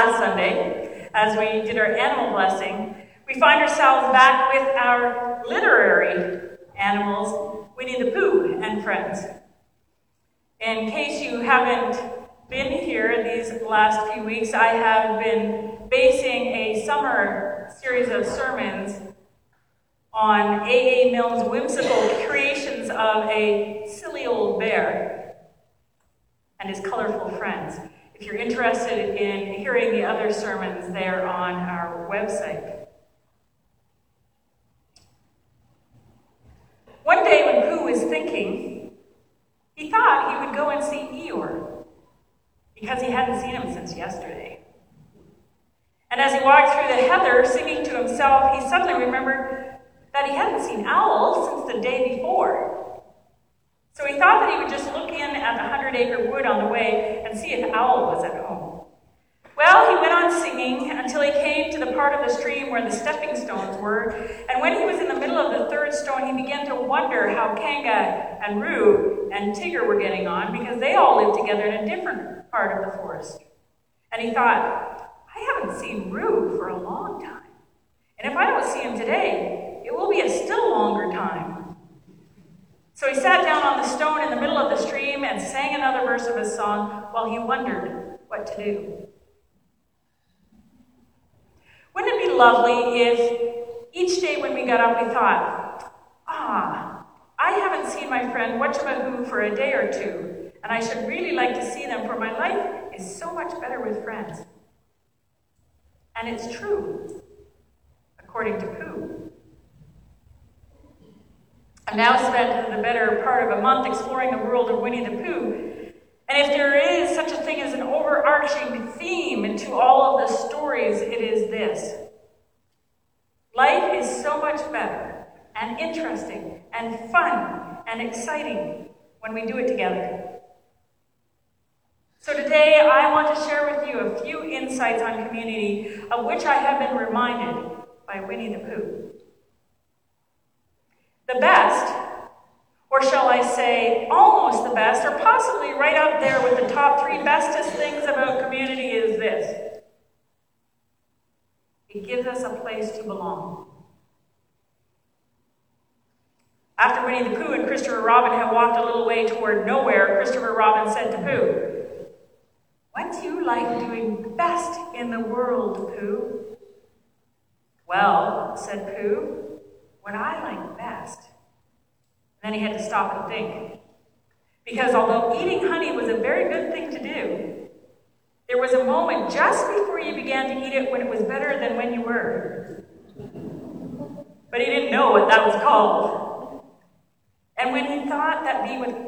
last Sunday, as we did our animal blessing, we find ourselves back with our literary animals, Winnie the Pooh and friends. In case you haven't been here these last few weeks, I have been basing a summer series of sermons on A.A. Milne's whimsical creations of a silly old bear and his colorful friends. If you're interested in hearing the other sermons, they're on our website. One day when Pooh was thinking, he thought he would go and see Eeyore, because he hadn't seen him since yesterday. And as he walked through the heather, singing to himself, he suddenly remembered that he hadn't seen Owl since the day before. So he thought that he would just look in at the 100-acre wood on the way and see if Owl was at home. Well, he went on singing until he came to the part of the stream where the stepping stones were, and when he was in the middle of the third stone, he began to wonder how Kanga and Roo and Tigger were getting on, because they all lived together in a different part of the forest. And he thought, I haven't seen Roo for a long time, and if I don't see him today, it will be a still longer time. So he sat down on the stone in the middle of the stream and sang another verse of his song while he wondered what to do. Wouldn't it be lovely if each day when we got up we thought, I haven't seen my friend Whatchamahoo for a day or two, and I should really like to see them, for my life is so much better with friends. And it's true, according to Pooh. I've now spent the better part of a month exploring the world of Winnie the Pooh, and if there is such a thing as an overarching theme to all of the stories, it is this. Life is so much better and interesting and fun and exciting when we do it together. So today I want to share with you a few insights on community of which I have been reminded by Winnie the Pooh. The best, or shall I say almost the best, or possibly right up there with the top 3 bestest things about community is this. It gives us a place to belong. After Winnie the Pooh and Christopher Robin had walked a little way toward nowhere, Christopher Robin said to Pooh, "What do you like doing best in the world, Pooh?" "Well," said Pooh, "what I like best." And then he had to stop and think. Because although eating honey was a very good thing to do, there was a moment just before you began to eat it when it was better than when you were. But he didn't know what that was called. And then he thought that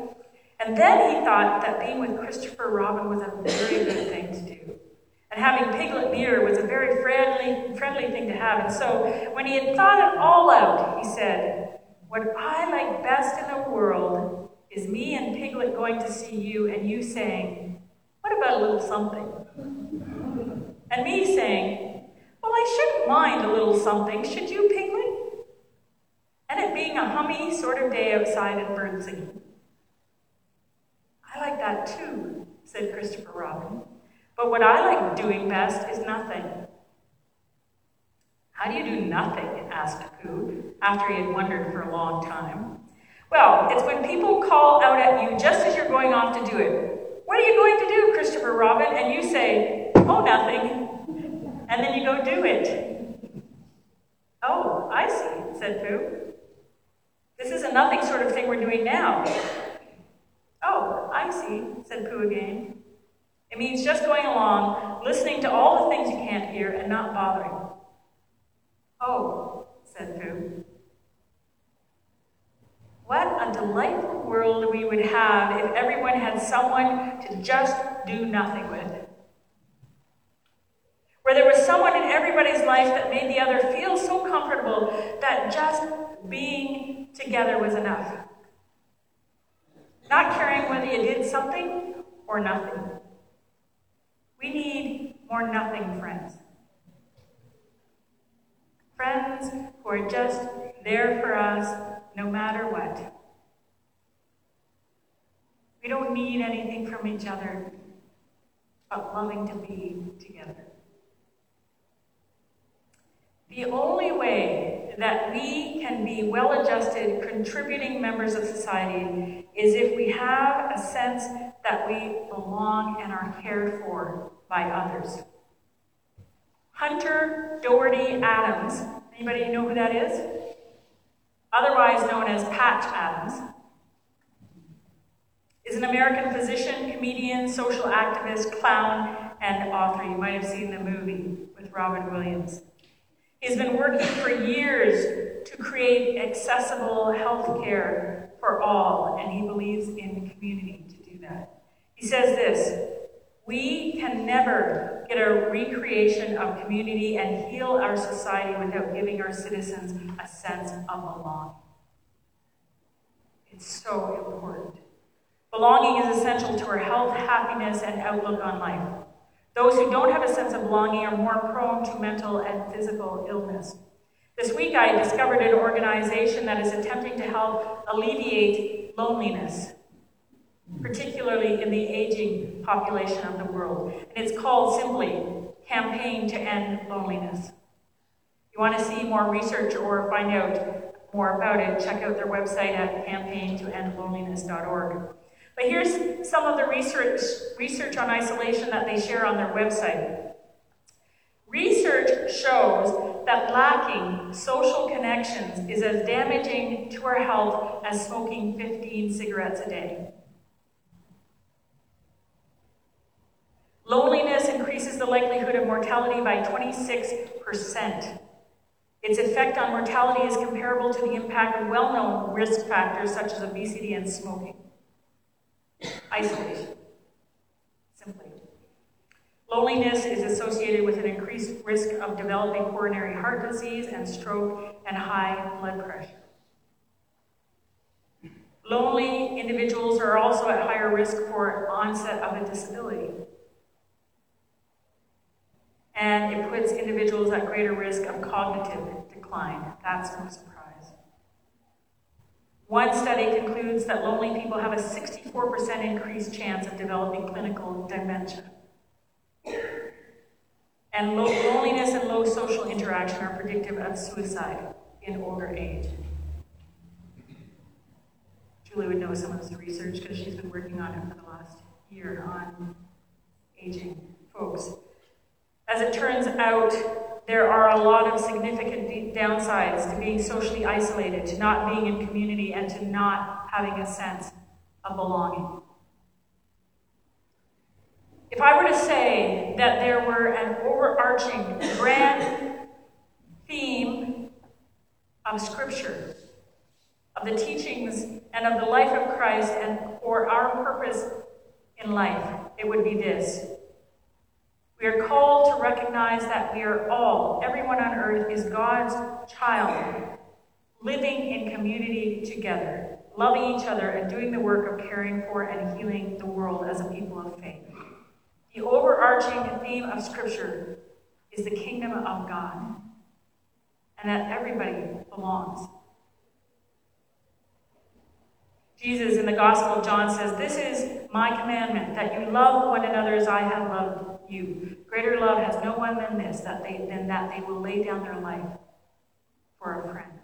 being with Christopher Robin was a very good thing to do. And having Piglet near was a very friendly thing to have. And so when he had thought it all out, he said, "What I like best in the world is me and Piglet going to see you and you saying, 'What about a little something?' And me saying, 'Well, I shouldn't mind a little something, should you, Piglet?' And it being a hummy sort of day outside and bird singing." "I like that too," said Christopher Robin. "But what I like doing best is nothing." "How do you do nothing?" asked Pooh, after he had wondered for a long time. "Well, it's when people call out at you just as you're going off to do it. 'What are you going to do, Christopher Robin?' And you say, 'Oh, nothing.' And then you go do it." "Oh, I see," said Pooh. "This is a nothing sort of thing we're doing now." "Oh, I see," said Pooh again. "It means just going along, listening to all the things you can't hear and not bothering." "Oh," said Pooh. What a delightful world we would have if everyone had someone to just do nothing with. Where there was someone in everybody's life that made the other feel so comfortable that just being together was enough. Not caring whether you did something or nothing. We need more nothing friends. Friends who are just there for us no matter what. We don't need anything from each other but loving to be together. The only way that we can be well-adjusted, contributing members of society is if we have a sense that we belong and are cared for by others. Hunter Doherty Adams, anybody know who that is? Otherwise known as Patch Adams, is an American physician, comedian, social activist, clown, and author. You might have seen the movie with Robin Williams. He's been working for years to create accessible health care for all, and he believes in community to do that. He says this: we can never get a recreation of community and heal our society without giving our citizens a sense of belonging. It's so important. Belonging is essential to our health, happiness, and outlook on life. Those who don't have a sense of belonging are more prone to mental and physical illness. This week I discovered an organization that is attempting to help alleviate loneliness, particularly in the aging population of the world. And it's called simply Campaign to End Loneliness. If you want to see more research or find out more about it, check out their website at campaigntoendloneliness.org. But here's some of the research on isolation that they share on their website. Research shows that lacking social connections is as damaging to our health as smoking 15 cigarettes a day. Loneliness increases the likelihood of mortality by 26%. Its effect on mortality is comparable to the impact of well-known risk factors such as obesity and smoking. Isolation, simply. Loneliness is associated with an increased risk of developing coronary heart disease and stroke and high blood pressure. Lonely individuals are also at higher risk for onset of a disability. And it puts individuals at greater risk of cognitive decline. That's no surprise. One study concludes that lonely people have a 64% increased chance of developing clinical dementia. And loneliness and low social interaction are predictive of suicide in older age. Julie would know some of this research because she's been working on it for the last year on aging folks. As it turns out, there are a lot of significant downsides to being socially isolated, to not being in community, and to not having a sense of belonging. If I were to say that there were an overarching grand theme of Scripture, of the teachings and of the life of Christ and for our purpose in life, it would be this. We are called to recognize that we are all, everyone on earth is God's child, living in community together, loving each other and doing the work of caring for and healing the world as a people of faith. The overarching theme of Scripture is the kingdom of God, and that everybody belongs. Jesus in the Gospel of John says, "This is my commandment, that you love one another as I have loved you. Greater love has no one than this, than that they will lay down their life for a friend."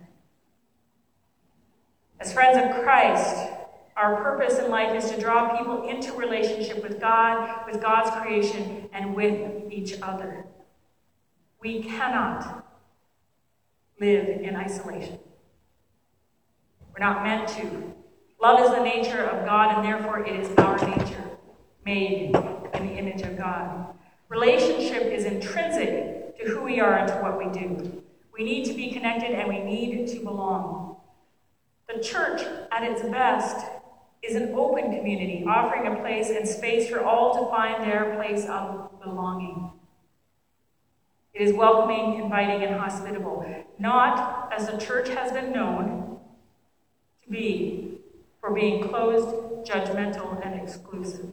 As friends of Christ, our purpose in life is to draw people into relationship with God, with God's creation, and with each other. We cannot live in isolation. We're not meant to. Love is the nature of God, and therefore it is our nature, made in the image of God. Relationship is intrinsic to who we are and to what we do. We need to be connected, and we need to belong. The church, at its best, is an open community, offering a place and space for all to find their place of belonging. It is welcoming, inviting, and hospitable, not as the church has been known to be, for being closed, judgmental, and exclusive.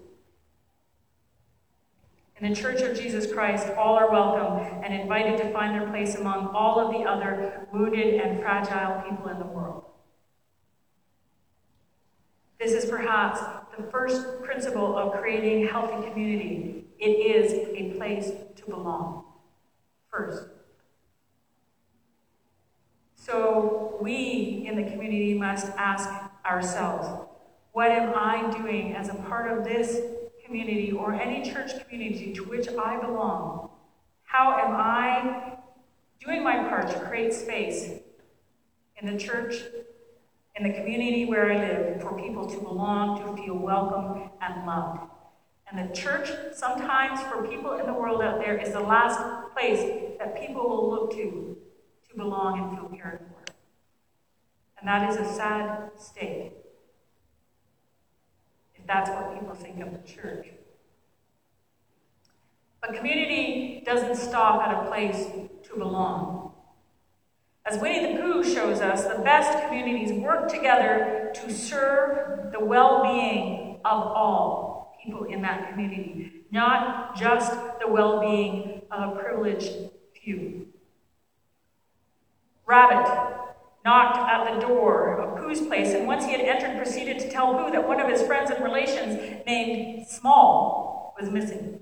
In the Church of Jesus Christ, all are welcome and invited to find their place among all of the other wounded and fragile people in the world. This is perhaps the first principle of creating healthy community. It is a place to belong. First. So we in the community must ask ourselves, what am I doing as a part of this community or any church community to which I belong? How am I doing my part to create space in the church, in the community where I live, for people to belong, to feel welcome and loved? And the church, sometimes for people in the world out there, is the last place that people will look to belong and feel cared for. And that is a sad state, if that's what people think of the church. But community doesn't stop at a place to belong. As Winnie the Pooh shows us, the best communities work together to serve the well-being of all people in that community, not just the well-being of a privileged few. Rabbit knocked at the door of Pooh's place, and once he had entered, proceeded to tell Pooh that one of his friends and relations, named Small, was missing.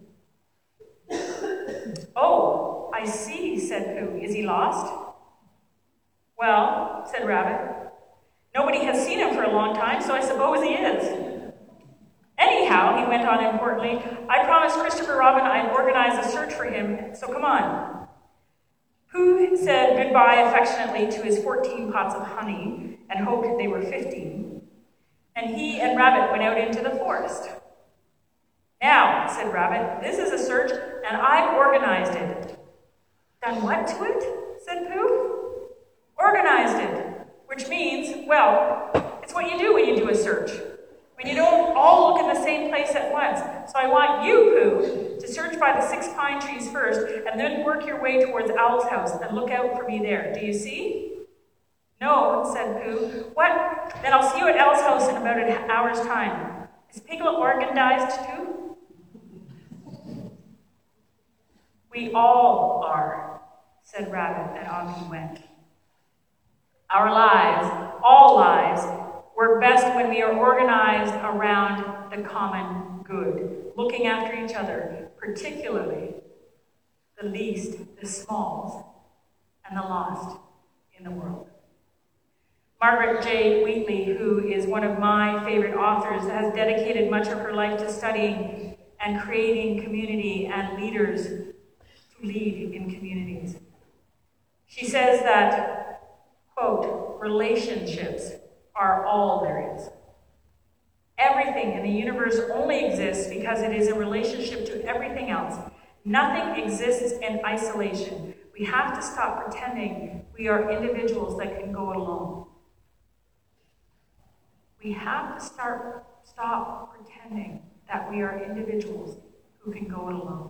"Oh, I see," said Pooh. "Is he lost?" "Well," said Rabbit, "nobody has seen him for a long time, so I suppose he is. Anyhow," he went on importantly, "I promised Christopher Robin I'd organize a search for him, so come on." Pooh said goodbye affectionately to his 14 pots of honey and hoped they were 15, and he and Rabbit went out into the forest. "Now," said Rabbit, "this is a search, and I've organized it." "Done what to it?" said Pooh. "Organized it, which means, well, it's what you do when you do a search. When you don't all look in the same place at once. So I want you, Pooh, to search by the 6 pine trees first, and then work your way towards Owl's house, and look out for me there. Do you see?" "No," said Pooh. "What? Then I'll see you at Owl's house in about an hour's time. Is Piglet organized too?" "We all are," said Rabbit, and on he went. Our lives, all lives, work best when we are organized around the common good, looking after each other, particularly the least, the smalls, and the lost in the world. Margaret J. Wheatley, who is one of my favorite authors, has dedicated much of her life to studying and creating community and leaders to lead in communities. She says that, quote, "relationships are all there is. Everything in the universe only exists because it is in relationship to everything else. Nothing exists in isolation. We have to stop pretending we are individuals that can go it alone. We have to stop pretending that we are individuals who can go it alone.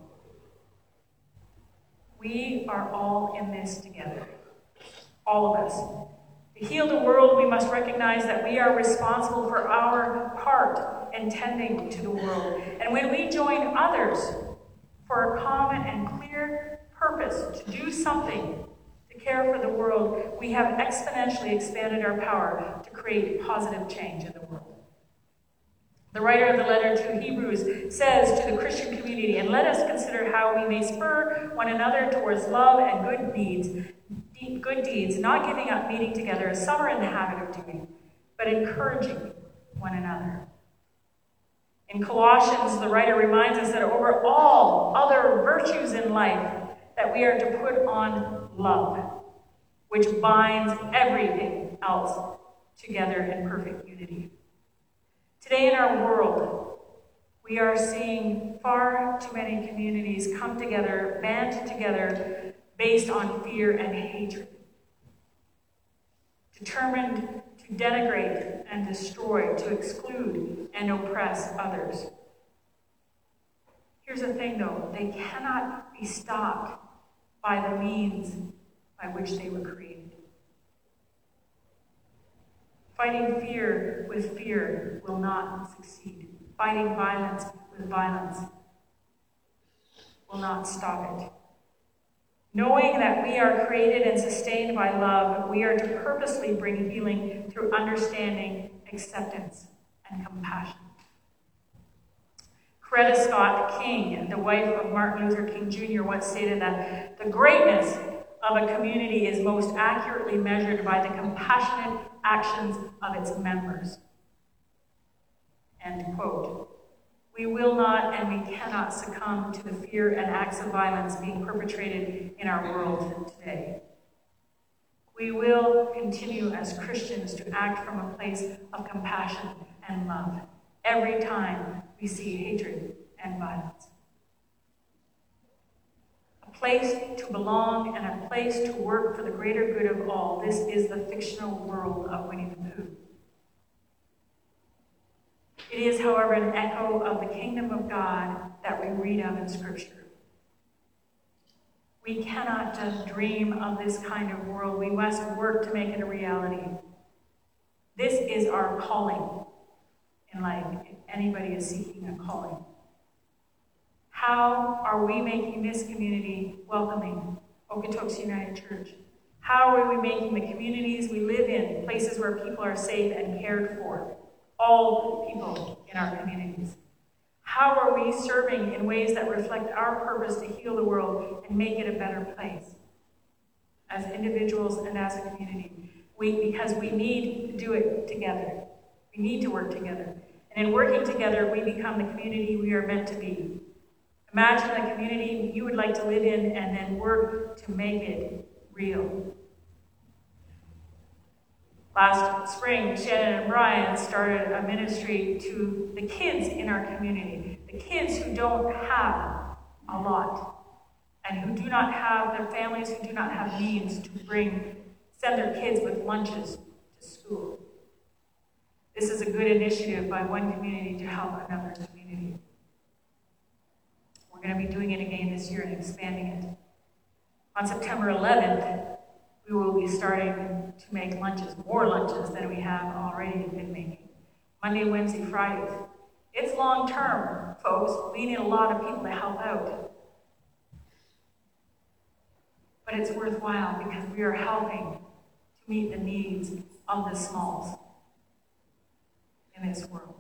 We are all in this together, all of us. To heal the world, we must recognize that we are responsible for our part in tending to the world. And when we join others for a common and clear purpose to do something to care for the world, we have exponentially expanded our power to create positive change in the world. The writer of the letter to Hebrews says to the Christian community, "And let us consider how we may spur one another towards love and good deeds, not giving up meeting together as some are in the habit of doing, but encouraging one another." In Colossians, the writer reminds us that over all other virtues in life, that we are to put on love, which binds everything else together in perfect unity. Today in our world, we are seeing far too many communities come together, band together, based on fear and hatred, determined to denigrate and destroy, to exclude and oppress others. Here's the thing, though. They cannot be stopped by the means by which they were created. Fighting fear with fear will not succeed. Fighting violence with violence will not stop it. Knowing that we are created and sustained by love, we are to purposely bring healing through understanding, acceptance, and compassion. Coretta Scott King, the wife of Martin Luther King Jr., once stated that the greatness of a community is most accurately measured by the compassionate actions of its members. End quote. We will not and we cannot succumb to the fear and acts of violence being perpetrated in our world today. We will continue as Christians to act from a place of compassion and love every time we see hatred and violence. A place to belong and a place to work for the greater good of all. This is the fictional world of Winnie the Pooh. It is, however, an echo of the kingdom of God that we read of in Scripture. We cannot just dream of this kind of world. We must work to make it a reality. This is our calling in life, if anybody is seeking a calling. How are we making this community welcoming, Okotoks United Church? How are we making the communities we live in places where people are safe and cared for? All people in our communities. How are we serving in ways that reflect our purpose to heal the world and make it a better place? As individuals and as a community. Because we need to do it together. We need to work together. And in working together, we become the community we are meant to be. Imagine the community you would like to live in and then work to make it real. Last spring, Shannon and Brian started a ministry to the kids in our community, the kids who don't have a lot and who do not have their families, who do not have means to send their kids with lunches to school. This is a good initiative by one community to help another community. We're going to be doing it again this year and expanding it. On September 11th, we will be starting to make lunches, more lunches than we have already been making. Monday, Wednesday, Fridays. It's long term, folks. We need a lot of people to help out. But it's worthwhile because we are helping to meet the needs of the smalls in this world.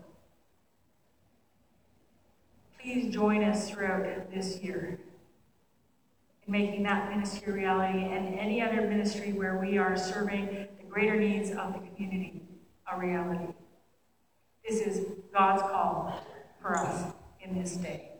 Please join us throughout this year in making that ministry a reality and any other ministry where we are serving the greater needs of the community a reality. This is God's call for us in this day.